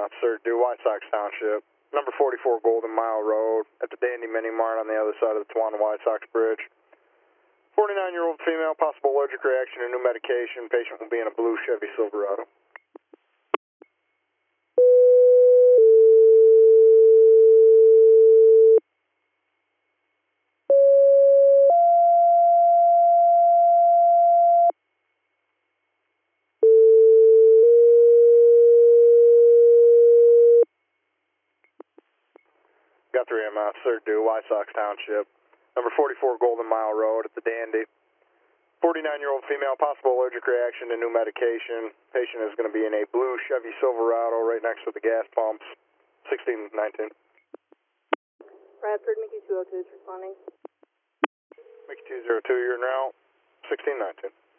Officer, due White Sox Township. Number 44 Golden Mile Road at the Dandy Mini Mart on the other side of the Tawana White Sox Bridge. 49-year-old female, possible allergic reaction to new medication. Patient will be in a blue Chevy Silverado. Got 3 Officer, due White Sox Township. Number 44 Golden Mile Road at the Dandy. 49-year-old female, possible allergic reaction to new medication. Patient is going to be in a blue Chevy Silverado right next to the gas pumps. 1619. Bradford, Mickey 202 is responding. Mickey 202, you're now 1619.